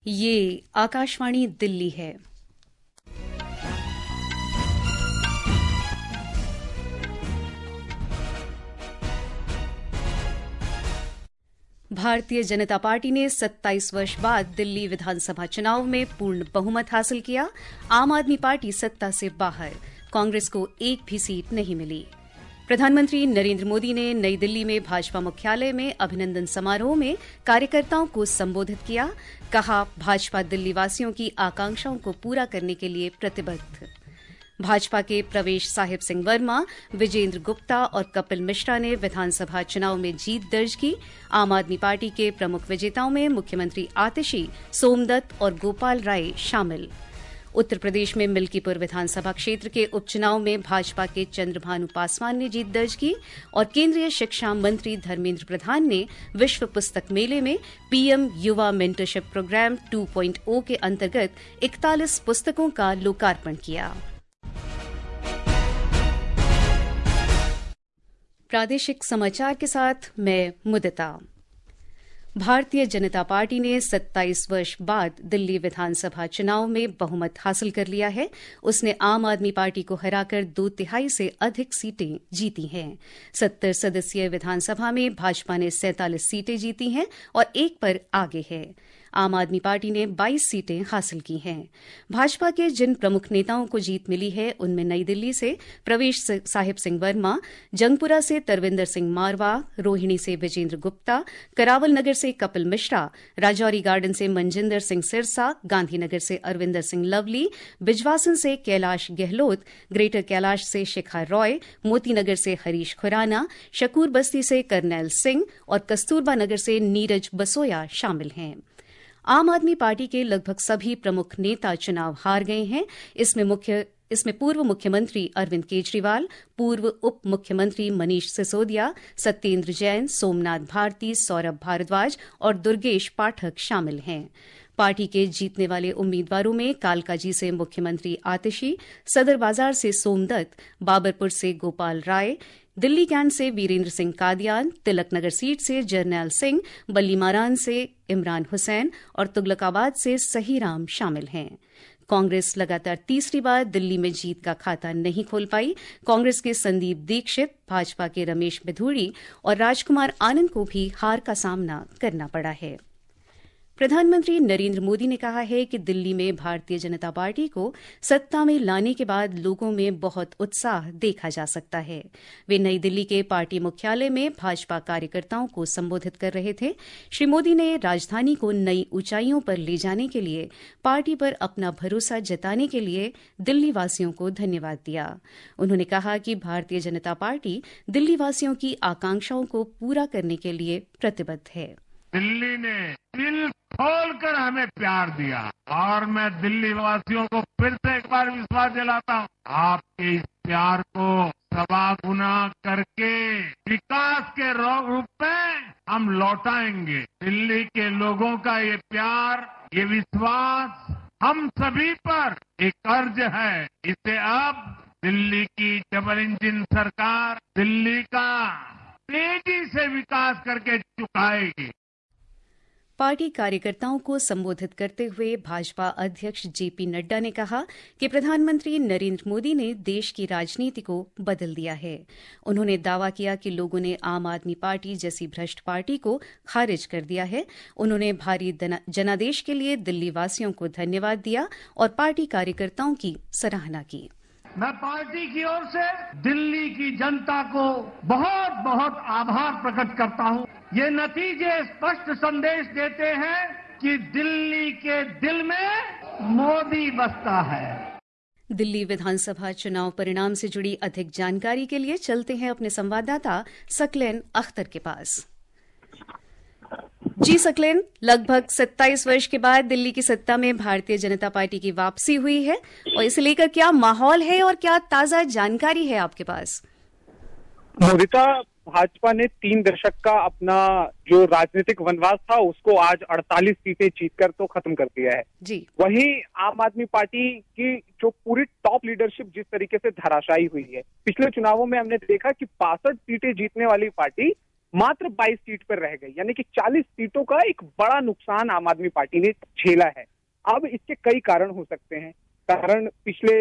ये आकाशवाणी दिल्ली है। भारतीय जनता पार्टी ने 27 वर्ष बाद दिल्ली विधानसभा चुनाव में पूर्ण बहुमत हासिल किया। आम आदमी पार्टी सत्ता से बाहर, कांग्रेस को एक भी सीट नहीं मिली। प्रधानमंत्री नरेंद्र मोदी ने नई दिल्ली में भाजपा मुख्यालय में अभिनंदन समारोह में कार्यकर्ताओं को संबोधित किया। कहा, भाजपा दिल्ली वासियों की आकांक्षाओं को पूरा करने के लिए प्रतिबद्ध। भाजपा के प्रवेश साहिब सिंह वर्मा, विजेंद्र गुप्ता और कपिल मिश्रा ने विधानसभा चुनाव में जीत दर्ज की। आम आदमी पार्टी के प्रमुख विजेताओं में मुख्यमंत्री आतिशी, सोमदत्त और गोपाल राय शामिल। उत्तर प्रदेश में मिल्कीपुर विधानसभा क्षेत्र के उपचुनाव में भाजपा के चंद्रभानु पासवान ने जीत दर्ज की और केंद्रीय शिक्षा मंत्री धर्मेंद्र प्रधान ने विश्व पुस्तक मेले में पीएम युवा मेंटरशिप प्रोग्राम 2.0 के अंतर्गत 41 पुस्तकों का लोकार्पण किया। प्रादेशिक समाचार के साथ मैं मुदिता। भारतीय जनता पार्टी ने 27 वर्ष बाद दिल्ली विधानसभा चुनाव में बहुमत हासिल कर लिया है। उसने आम आदमी पार्टी को हराकर 2/3 से अधिक सीटें जीती हैं। 70 सदस्यीय विधानसभा में भाजपा ने 47 सीटें जीती हैं और एक पर आगे है। आम आदमी पार्टी ने 22 सीटें हासिल की हैं। भाजपा के जिन प्रमुख नेताओं को जीत मिली है उनमें नई दिल्ली से प्रवेश साहिब सिंह वर्मा, जंगपुरा से तरविंदर सिंह मारवा, रोहिणी से विजेंद्र गुप्ता, करावल नगर से कपिल मिश्रा, राजौरी गार्डन से मनजिंदर सिंह सिरसा, गांधीनगर से अरविंदर सिंह लवली, बिजवासन से कैलाश गहलोत, ग्रेटर कैलाश से शिखा रॉय, मोतीनगर से हरीश खुराना, शकूर बस्ती से करनैल सिंह और कस्तूरबा नगर से नीरज बसोया शामिल हैं। आम आदमी पार्टी के लगभग सभी प्रमुख नेता चुनाव हार गए हैं। इसमें पूर्व मुख्यमंत्री अरविंद केजरीवाल, पूर्व उप मुख्यमंत्री मनीष सिसोदिया, सत्येंद्र जैन, सोमनाथ भारती, सौरभ भारद्वाज और दुर्गेश पाठक शामिल हैं। पार्टी के जीतने वाले उम्मीदवारों में कालकाजी से मुख्यमंत्री आतिशी, सदर बाजार से सोमदत्त, बाबरपुर से गोपाल राय, दिल्ली कैंट से वीरेंद्र सिंह कादियान, तिलकनगर सीट से जरनैल सिंह, बल्लीमारान से इमरान हुसैन और तुगलकाबाद से सहीराम शामिल हैं। कांग्रेस लगातार तीसरी बार दिल्ली में जीत का खाता नहीं खोल पाई। कांग्रेस के संदीप दीक्षित, भाजपा के रमेश बिधूड़ी और राजकुमार आनंद को भी हार का सामना करना पड़ा है। प्रधानमंत्री नरेंद्र मोदी ने कहा है कि दिल्ली में भारतीय जनता पार्टी को सत्ता में लाने के बाद लोगों में बहुत उत्साह देखा जा सकता है। वे नई दिल्ली के पार्टी मुख्यालय में भाजपा कार्यकर्ताओं को संबोधित कर रहे थे। श्री मोदी ने राजधानी को नई ऊंचाइयों पर ले जाने के लिए पार्टी पर अपना भरोसा जताने के लिए दिल्ली वासियों को धन्यवाद दिया। उन्होंने कहा कि भारतीय जनता पार्टी दिल्ली वासियों की आकांक्षाओं को पूरा करने के लिए प्रतिबद्ध है। दिल्ली ने दिल खोलकर हमें प्यार दिया और मैं दिल्ली वासियों को फिर से एक बार विश्वास दिलाता हूँ, आपके इस प्यार को सवा गुना करके विकास के रूप में हम लौटाएंगे। दिल्ली के लोगों का ये प्यार, ये विश्वास हम सभी पर एक कर्ज है। इसे अब दिल्ली की डबल इंजन सरकार दिल्ली का तेजी से विकास करके चुकाएगी। पार्टी कार्यकर्ताओं को संबोधित करते हुए भाजपा अध्यक्ष जेपी नड्डा ने कहा कि प्रधानमंत्री नरेंद्र मोदी ने देश की राजनीति को बदल दिया है। उन्होंने दावा किया कि लोगों ने आम आदमी पार्टी जैसी भ्रष्ट पार्टी को खारिज कर दिया है। उन्होंने भारी जनादेश के लिए दिल्ली वासियों को धन्यवाद दिया और पार्टी कार्यकर्ताओं की सराहना की। मैं पार्टी की ओर से दिल्ली की जनता को बहुत बहुत आभार प्रकट करता हूं। ये नतीजे स्पष्ट संदेश देते हैं कि दिल्ली के दिल में मोदी बसता है। दिल्ली विधानसभा चुनाव परिणाम से जुड़ी अधिक जानकारी के लिए चलते हैं अपने संवाददाता सकलेन अख्तर के पास। जी सकलेन, लगभग 27 वर्ष के बाद दिल्ली की सत्ता में भारतीय जनता पार्टी की वापसी हुई है और इसे लेकर क्या माहौल है और क्या ताजा जानकारी है आपके पास? मोदिता, भाजपा ने 3 दशक का अपना जो राजनीतिक वनवास था उसको आज 48 सीटें जीतकर तो खत्म कर दिया है जी। वहीं आम आदमी पार्टी की जो पूरी टॉप लीडरशिप जिस तरीके से धराशायी हुई है, पिछले चुनावों में हमने देखा कि 62 सीटें जीतने वाली पार्टी मात्र 22 सीट पर रह गई, यानी कि 40 सीटों का एक बड़ा नुकसान आम आदमी पार्टी ने झेला है। अब इसके कई कारण हो सकते हैं। कारण पिछले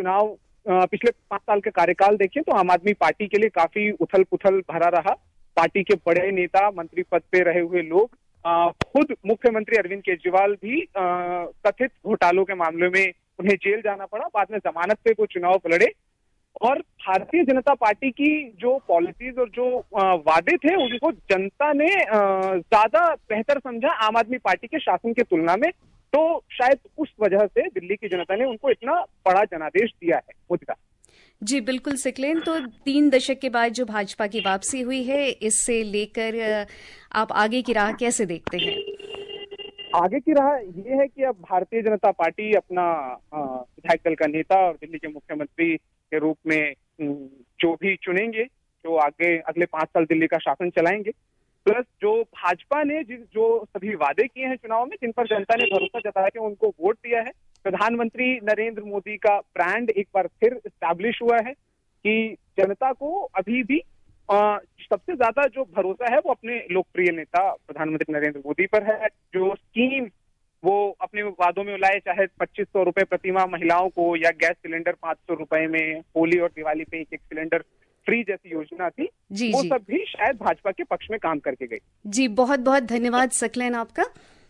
5 साल का कार्यकाल देखें तो आम आदमी पार्टी के लिए काफी उथल पुथल भरा रहा। पार्टी के बड़े नेता, मंत्री पद पे रहे हुए लोग, खुद मुख्यमंत्री अरविंद केजरीवाल भी कथित घोटालों के मामले में उन्हें जेल जाना पड़ा, बाद में जमानत पे वो चुनाव लड़े। और भारतीय जनता पार्टी की जो पॉलिसीज और जो वादे थे उनको जनता ने ज्यादा बेहतर समझा आम आदमी पार्टी के शासन की तुलना में। तो शायद उस वजह से दिल्ली की जनता ने उनको इतना बड़ा जनादेश दिया है। मुद्दा जी बिल्कुल सिकलेन, तो 3 दशक के बाद जो भाजपा की वापसी हुई है, इससे लेकर आप आगे की राह कैसे देखते हैं? आगे की राह ये है कि अब भारतीय जनता पार्टी अपना विधायक दल का नेता और दिल्ली के मुख्यमंत्री के रूप में जो भी चुनेंगे, जो आगे अगले 5 साल दिल्ली का शासन चलाएंगे, प्लस जो भाजपा ने जो सभी वादे किए हैं चुनाव में, जिन पर जनता ने भरोसा जताया कि उनको वोट दिया है, प्रधानमंत्री नरेंद्र मोदी का ब्रांड एक बार फिर एस्टैब्लिश हुआ है कि जनता को अभी भी सबसे ज्यादा जो भरोसा है वो अपने लोकप्रिय नेता प्रधानमंत्री नरेंद्र मोदी पर है। जो स्कीम वो अपने वादों में लाए, चाहे 2500 रुपए प्रतिमाह महिलाओं को या गैस सिलेंडर 500 रुपए में, होली और दिवाली पे एक सिलेंडर फ्री जैसी योजना थी, वो सब भी शायद भाजपा के पक्ष में काम करके गई। जी बहुत बहुत धन्यवाद सकलेन आपका।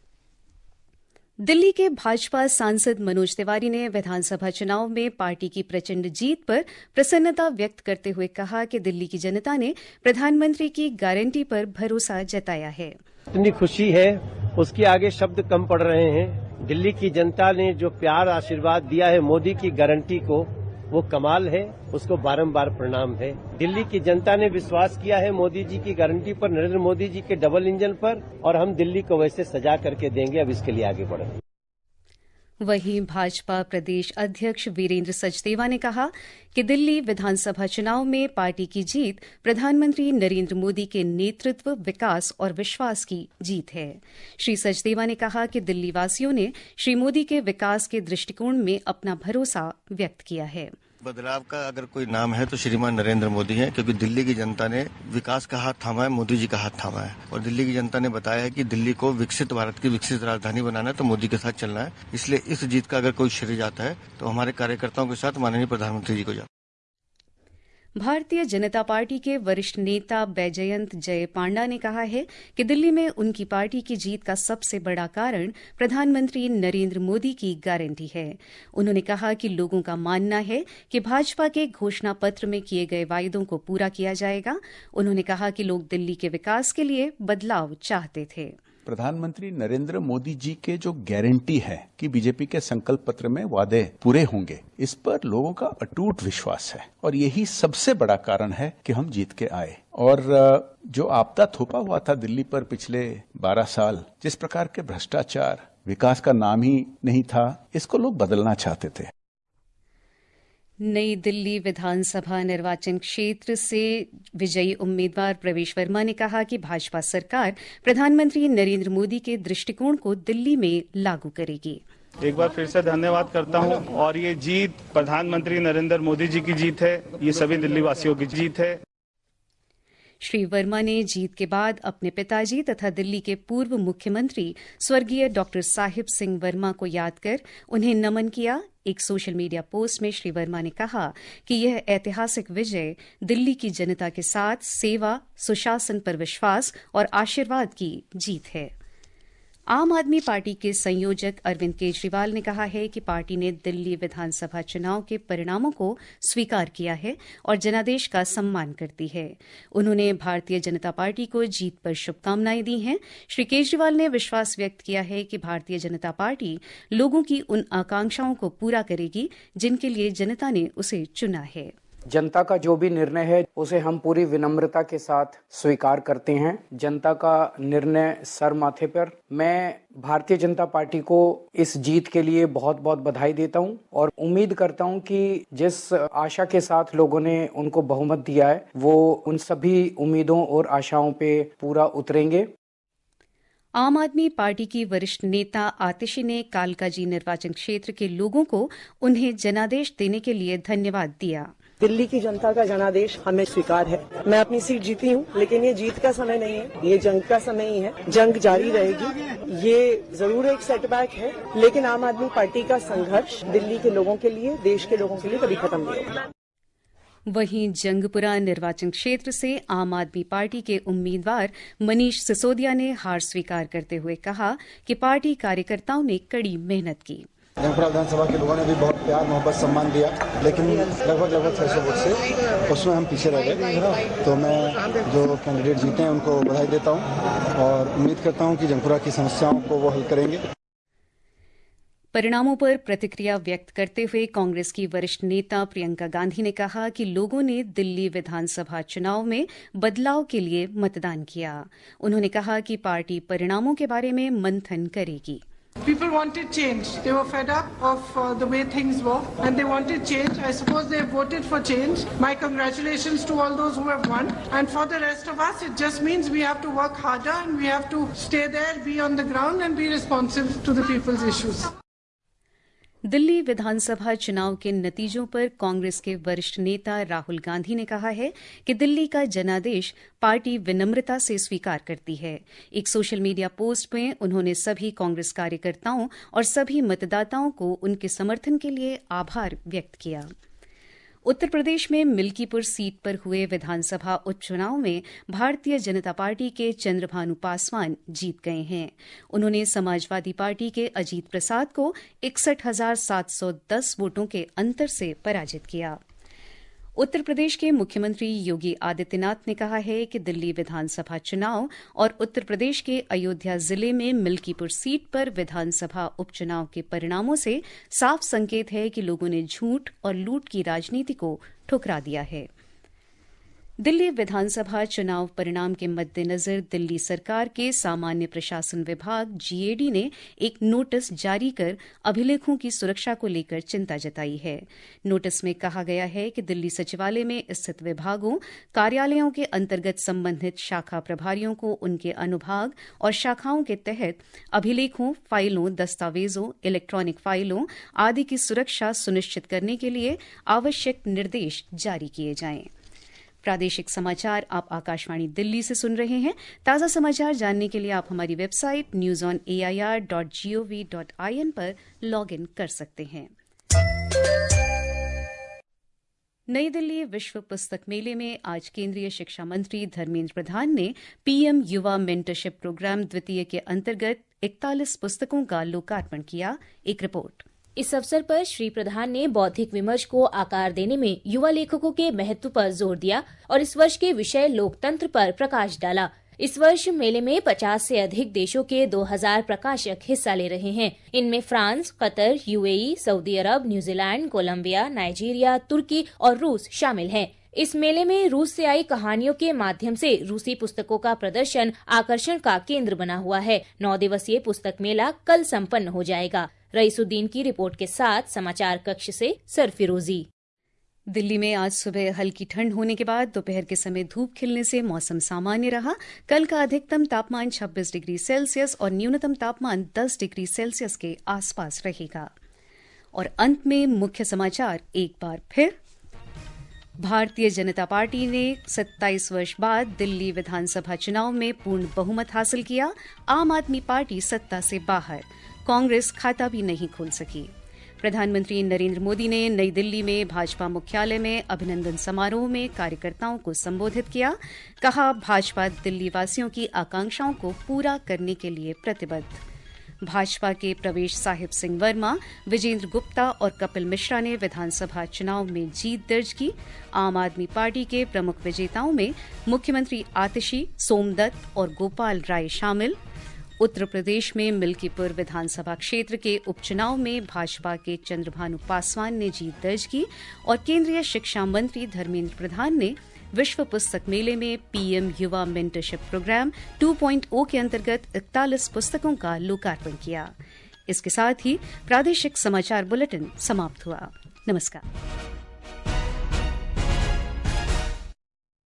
दिल्ली के भाजपा सांसद मनोज तिवारी ने विधानसभा चुनाव में पार्टी की प्रचंड जीत पर प्रसन्नता व्यक्त करते हुए कहा कि दिल्ली की जनता ने प्रधानमंत्री की गारंटी पर भरोसा जताया है। इतनी खुशी है उसके आगे शब्द कम पड़ रहे हैं। दिल्ली की जनता ने जो प्यार आशीर्वाद दिया है मोदी की गारंटी को, वो कमाल है, उसको बारंबार प्रणाम है। दिल्ली की जनता ने विश्वास किया है मोदी जी की गारंटी पर, नरेंद्र मोदी जी के डबल इंजन पर, और हम दिल्ली को वैसे सजा करके देंगे। अब इसके लिए आगे बढ़ेंगे। वहीं भाजपा प्रदेश अध्यक्ष वीरेंद्र सचदेवा ने कहा कि दिल्ली विधानसभा चुनाव में पार्टी की जीत प्रधानमंत्री नरेंद्र मोदी के नेतृत्व, विकास और विश्वास की जीत है। श्री सचदेवा ने कहा कि दिल्ली वासियों ने श्री मोदी के विकास के दृष्टिकोण में अपना भरोसा व्यक्त किया है। बदलाव का अगर कोई नाम है तो श्रीमान नरेंद्र मोदी हैं, क्योंकि दिल्ली की जनता ने विकास का हाथ थामा है, मोदी जी का हाथ थामा है। और दिल्ली की जनता ने बताया है कि दिल्ली को विकसित भारत की विकसित राजधानी बनाना है तो मोदी के साथ चलना है। इसलिए इस जीत का अगर कोई श्रेय जाता है तो हमारे कार्यकर्ताओं के साथ माननीय प्रधानमंत्री जी को जाता है। भारतीय जनता पार्टी के वरिष्ठ नेता बैजयंत जय पांडा ने कहा है कि दिल्ली में उनकी पार्टी की जीत का सबसे बड़ा कारण प्रधानमंत्री नरेंद्र मोदी की गारंटी है। उन्होंने कहा कि लोगों का मानना है कि भाजपा के घोषणा पत्र में किए गए वायदों को पूरा किया जाएगा। उन्होंने कहा कि लोग दिल्ली के विकास के लिए बदलाव चाहते थे। प्रधानमंत्री नरेंद्र मोदी जी के जो गारंटी है कि बीजेपी के संकल्प पत्र में वादे पूरे होंगे, इस पर लोगों का अटूट विश्वास है और यही सबसे बड़ा कारण है कि हम जीत के आए। और जो आपदा थोपा हुआ था दिल्ली पर पिछले 12 साल, जिस प्रकार के भ्रष्टाचार, विकास का नाम ही नहीं था, इसको लोग बदलना चाहते थे। नई दिल्ली विधानसभा निर्वाचन क्षेत्र से विजयी उम्मीदवार प्रवेश वर्मा ने कहा कि भाजपा सरकार प्रधानमंत्री नरेंद्र मोदी के दृष्टिकोण को दिल्ली में लागू करेगी। एक बार फिर से धन्यवाद करता हूं, और ये जीत प्रधानमंत्री नरेंद्र मोदी जी की जीत है, ये सभी दिल्ली वासियों की जीत है। श्री वर्मा ने जीत के बाद अपने पिताजी तथा दिल्ली के पूर्व मुख्यमंत्री स्वर्गीय डॉक्टर साहिब सिंह वर्मा को याद कर उन्हें नमन किया। एक सोशल मीडिया पोस्ट में श्री वर्मा ने कहा कि यह ऐतिहासिक विजय दिल्ली की जनता के साथ सेवा, सुशासन पर विश्वास और आशीर्वाद की जीत है। आम आदमी पार्टी के संयोजक अरविंद केजरीवाल ने कहा है कि पार्टी ने दिल्ली विधानसभा चुनाव के परिणामों को स्वीकार किया है और जनादेश का सम्मान करती है। उन्होंने भारतीय जनता पार्टी को जीत पर शुभकामनाएं दी हैं। श्री केजरीवाल ने विश्वास व्यक्त किया है कि भारतीय जनता पार्टी लोगों की उन आकांक्षाओं को पूरा करेगी जिनके लिए जनता ने उसे चुना है। जनता का जो भी निर्णय है उसे हम पूरी विनम्रता के साथ स्वीकार करते हैं। जनता का निर्णय सर माथे पर। मैं भारतीय जनता पार्टी को इस जीत के लिए बहुत बहुत बधाई देता हूं और उम्मीद करता हूं कि जिस आशा के साथ लोगों ने उनको बहुमत दिया है वो उन सभी उम्मीदों और आशाओं पे पूरा उतरेंगे। आम आदमी पार्टी की वरिष्ठ नेता आतिशी ने कालकाजी निर्वाचन क्षेत्र के लोगों को उन्हें जनादेश देने के लिए धन्यवाद दिया। दिल्ली की जनता का जनादेश हमें स्वीकार है। मैं अपनी सीट जीती हूँ, लेकिन ये जीत का समय नहीं है, ये जंग का समय ही है। जंग जारी रहेगी। ये जरूर एक सेटबैक है, लेकिन आम आदमी पार्टी का संघर्ष दिल्ली के लोगों के लिए, देश के लोगों के लिए कभी खत्म नहीं होगा। वहीं जंगपुरा निर्वाचन क्षेत्र से आम आदमी पार्टी के उम्मीदवार मनीष सिसोदिया ने हार स्वीकार करते हुए कहा कि पार्टी कार्यकर्ताओं ने कड़ी मेहनत की। जंगपुरा विधानसभा के लोगों ने भी बहुत प्यार, मोहब्बत, सम्मान दिया, लेकिन लगभग 600 वोट से उसमें हम पीछे रह गए। तो मैं जो कैंडिडेट जीते हैं उनको बधाई देता हूं और उम्मीद करता हूं कि जंगपुरा की समस्याओं को वो हल करेंगे। परिणामों पर प्रतिक्रिया व्यक्त करते हुए कांग्रेस की वरिष्ठ नेता प्रियंका गांधी ने कहा कि लोगों ने दिल्ली विधानसभा चुनाव में बदलाव के लिए मतदान किया। उन्होंने कहा कि पार्टी परिणामों के बारे में मंथन करेगी। People wanted change. They were fed up of the way things were and they wanted change. I suppose they voted for change. My congratulations to all those who have won. And for the rest of us, it just means we have to work harder and we have to stay there, be on the ground and be responsive to the people's issues. Delhi विधानसभा चुनाव के नतीजों पर कांग्रेस के वरिष्ठ नेता राहुल गांधी ने कहा है कि दिल्ली का जनादेश पार्टी विनम्रता से स्वीकार करती है। एक सोशल मीडिया पोस्ट में उन्होंने सभी कांग्रेस कार्यकर्ताओं और सभी मतदाताओं को उनके समर्थन के लिए आभार व्यक्त किया। उत्तर प्रदेश में मिल्कीपुर सीट पर हुए विधानसभा उपचुनाव में भारतीय जनता पार्टी के चंद्रभानु पासवान जीत गए हैं। उन्होंने समाजवादी पार्टी के अजीत प्रसाद को 61,710 वोटों के अंतर से पराजित किया। उत्तर प्रदेश के मुख्यमंत्री योगी आदित्यनाथ ने कहा है कि दिल्ली विधानसभा चुनाव और उत्तर प्रदेश के अयोध्या जिले में मिल्कीपुर सीट पर विधानसभा उपचुनाव के परिणामों से साफ संकेत है कि लोगों ने झूठ और लूट की राजनीति को ठुकरा दिया है। दिल्ली विधानसभा चुनाव परिणाम के मद्देनजर दिल्ली सरकार के सामान्य प्रशासन विभाग जीएडी ने एक नोटिस जारी कर अभिलेखों की सुरक्षा को लेकर चिंता जताई है। नोटिस में कहा गया है कि दिल्ली सचिवालय में स्थित विभागों, कार्यालयों के अंतर्गत संबंधित शाखा प्रभारियों को उनके अनुभाग और शाखाओं के तहत अभिलेखों, फाइलों, दस्तावेजों, इलेक्ट्रॉनिक फाइलों आदि की सुरक्षा सुनिश्चित करने के लिए आवश्यक निर्देश जारी किए जाएं। प्रादेशिक समाचार आप आकाशवाणी दिल्ली से सुन रहे हैं। ताज़ा समाचार जानने के लिए आप हमारी वेबसाइट newsonair.gov.in पर लॉग इन कर सकते हैं। नई दिल्ली विश्व पुस्तक मेले में आज केंद्रीय शिक्षा मंत्री धर्मेंद्र प्रधान ने पीएम युवा मेंटरशिप प्रोग्राम द्वितीय के अंतर्गत 41 पुस्तकों का लोकार्पण किया। एक रिपोर्ट। इस अवसर पर श्री प्रधान ने बौद्धिक विमर्श को आकार देने में युवा लेखकों के महत्व पर जोर दिया और इस वर्ष के विषय लोकतंत्र पर प्रकाश डाला। इस वर्ष मेले में 50 से अधिक देशों के 2000 प्रकाशक हिस्सा ले रहे हैं। इनमें फ्रांस, कतर, यूएई, सऊदी अरब, न्यूजीलैंड, कोलंबिया, नाइजीरिया, तुर्की और रूस शामिल हैं। इस मेले में रूस से आई कहानियों के माध्यम से रूसी पुस्तकों का प्रदर्शन आकर्षण का केंद्र बना हुआ है। 9 दिवसीय पुस्तक मेला कल संपन्न हो जाएगा। रईसुद्दीन की रिपोर्ट के साथ समाचार कक्ष से सरफिरोजी। दिल्ली में आज सुबह हल्की ठंड होने के बाद दोपहर के समय धूप खिलने से मौसम सामान्य रहा। कल का अधिकतम तापमान 26 डिग्री सेल्सियस और न्यूनतम तापमान 10 डिग्री सेल्सियस के आसपास रहेगा। और अंत में मुख्य समाचार एक बार फिर। भारतीय जनता पार्टी ने 27 वर्ष बाद दिल्ली विधानसभा चुनाव में पूर्ण बहुमत हासिल किया। आम आदमी पार्टी सत्ता से बाहर। कांग्रेस खाता भी नहीं खोल सकी। प्रधानमंत्री नरेंद्र मोदी ने नई दिल्ली में भाजपा मुख्यालय में अभिनंदन समारोह में कार्यकर्ताओं को संबोधित किया। कहा, भाजपा दिल्ली वासियों की आकांक्षाओं को पूरा करने के लिए प्रतिबद्ध। भाजपा के प्रवेश साहिब सिंह वर्मा, विजेंद्र गुप्ता और कपिल मिश्रा ने विधानसभा चुनाव में जीत दर्ज की। आम आदमी पार्टी के प्रमुख विजेताओं में मुख्यमंत्री आतिशी, सोमदत्त और गोपाल राय शामिल। उत्तर प्रदेश में मिल्कीपुर विधानसभा क्षेत्र के उपचुनाव में भाजपा के चंद्रभानु पासवान ने जीत दर्ज की। और केंद्रीय शिक्षा मंत्री धर्मेंद्र प्रधान ने विश्व पुस्तक मेले में पीएम युवा मेंटरशिप प्रोग्राम 2.0 के अंतर्गत 41 पुस्तकों का लोकार्पण किया। इसके साथ ही प्रादेशिक समाचार बुलेटिन समाप्त हुआ। नमस्कार।